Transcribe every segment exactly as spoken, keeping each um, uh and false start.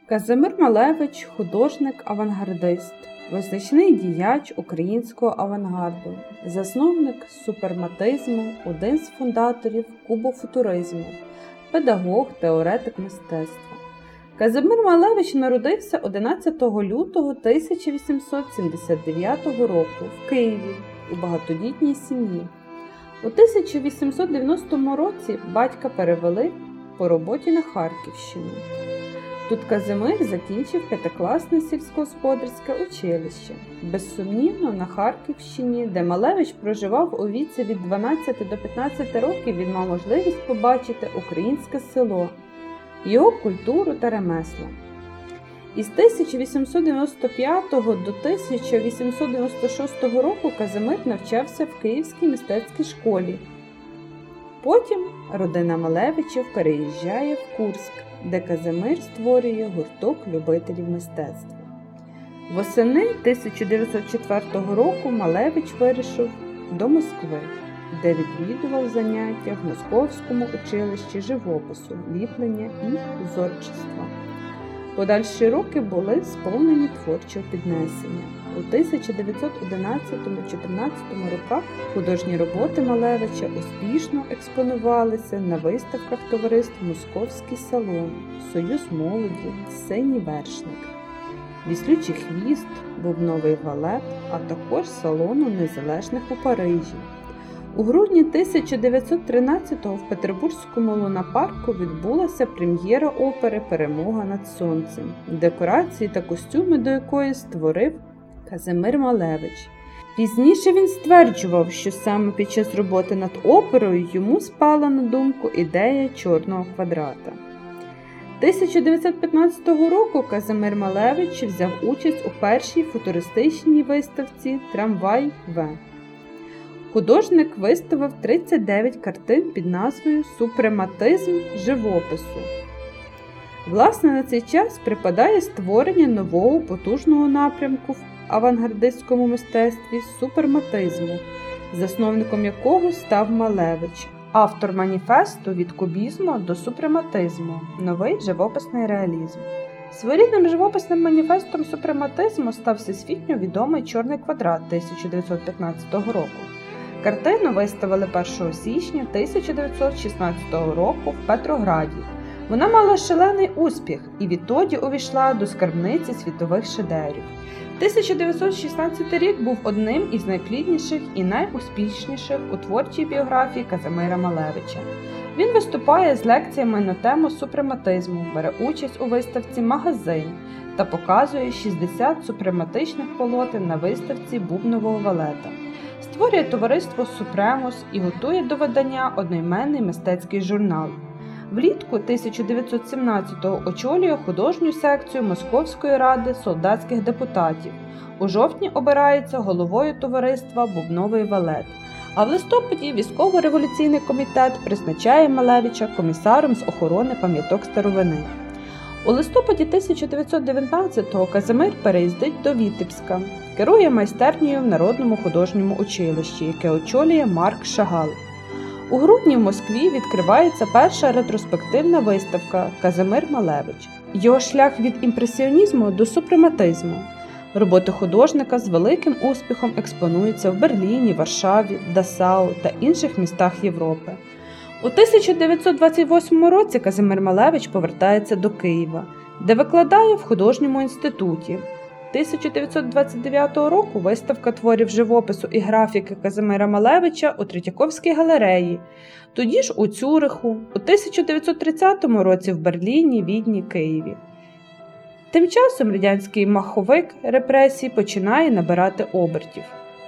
Казимир Малевич – художник-авангардист, визначний діяч українського авангарду, засновник суперматизму, один з фундаторів кубофутуризму, педагог, теоретик мистецтва. Казимир Малевич народився одинадцятого лютого тисяча вісімсот сімдесят дев'ятого року в Києві у багатодітній сім'ї. У тисяча вісімсот дев'яностому році батька перевели по роботі на Харківщину. Тут Казимир закінчив п'ятикласне сільськогосподарське училище. Безсумнівно, на Харківщині, де Малевич проживав у віці від дванадцяти до п'ятнадцяти років, він мав можливість побачити українське село, його культуру та ремесла. Із тисяча вісімсот дев'яносто п'ятого до тисяча вісімсот дев'яносто шостого року Казимир навчався в Київській мистецькій школі. Потім родина Малевичів переїжджає в Курськ, де Казимир створює гурток любителів мистецтва. Восени тисяча дев'ятсот четвертого року Малевич вирушив до Москви, де відвідував заняття в Московському училищі живопису, ліплення і узорчества. Подальші роки були сповнені творчого піднесення. У тисяча дев'ятсот одинадцятому - чотирнадцятому роках художні роботи Малевича успішно експонувалися на виставках товариств «Московський салон», «Союз молоді», «Синій вершник», «Віслючий хвіст», «Бубновий валет», а також «Салону незалежних» у Парижі. У грудні тисяча дев'ятсот тринадцятого в Петербурзькому лунапарку відбулася прем'єра опери «Перемога над сонцем», декорації та костюми до якої створив Казимир Малевич. Пізніше він стверджував, що саме під час роботи над оперою йому спала на думку ідея чорного квадрата. тисяча дев'ятсот п'ятнадцятого року Казимир Малевич взяв участь у першій футуристичній виставці «Трамвай-В». Художник виставив тридцять дев'ять картин під назвою «Супрематизм живопису». Власне, на цей час припадає створення нового потужного напрямку в авангардистському мистецтві – суперматизму, засновником якого став Малевич, автор маніфесту «Від кубізму до супрематизму. Новий живописний реалізм». Своєрідним живописним маніфестом супрематизму став всесвітньо відомий «Чорний квадрат» тисяча дев'ятсот п'ятнадцятого року. Картину виставили першого січня тисяча дев'ятсот шістнадцятого року в Петрограді. Вона мала шалений успіх і відтоді увійшла до скарбниці світових шедеврів. тисяча дев'ятсот шістнадцятий рік був одним із найплідніших і найуспішніших у творчій біографії Казимира Малевича. Він виступає з лекціями на тему супрематизму, бере участь у виставці «Магазин» та показує шістдесят супрематичних полотен на виставці Бубнового валета. Створює товариство «Супремус» і готує до видання одноіменний мистецький журнал. Влітку тисяча дев'ятсот сімнадцятого очолює художню секцію Московської ради солдатських депутатів. У жовтні обирається головою товариства «Бубновий валет», а в листопаді військово-революційний комітет призначає Малевича комісаром з охорони пам'яток старовини. У листопаді тисяча дев'ятсот дев'ятнадцятого Казимир переїздить до Вітебська, керує майстернею в Народному художньому училищі, яке очолює Марк Шагал. У грудні в Москві відкривається перша ретроспективна виставка «Казимир Малевич». Його шлях від імпресіонізму до супрематизму. Роботи художника з великим успіхом експонуються в Берліні, Варшаві, Дасау та інших містах Європи. У тисяча дев'ятсот двадцять восьмому році Казимир Малевич повертається до Києва, де викладає в художньому інституті. тисяча дев'ятсот двадцять дев'ятого року виставка творів живопису і графіки Казимира Малевича у Третьяковській галереї, тоді ж у Цюриху, у тисяча дев'ятсот тридцятому році в Берліні, Відні, Києві. Тим часом радянський маховик репресій починає набирати обертів.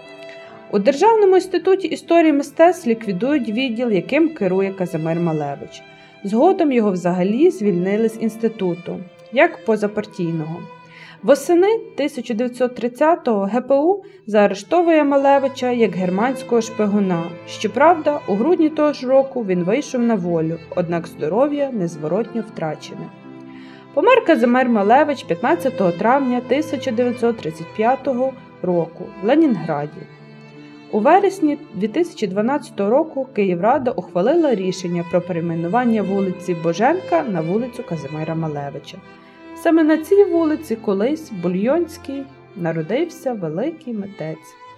У Державному інституті історії мистецтв ліквідують відділ, яким керує Казимир Малевич. Згодом його взагалі звільнили з інституту, як позапартійного. Восени тисяча дев'ятсот тридцятого ге пе у заарештовує Малевича як германського шпигуна. Щоправда, у грудні того ж року він вийшов на волю, однак здоров'я незворотньо втрачене. Помер Казимир Малевич п'ятнадцятого травня тисяча дев'ятсот тридцять п'ятого року в Ленінграді. У вересні дві тисячі дванадцятого року Київрада ухвалила рішення про перейменування вулиці Боженка на вулицю Казимира Малевича. Саме на цій вулиці колись Бульйонській народився великий митець.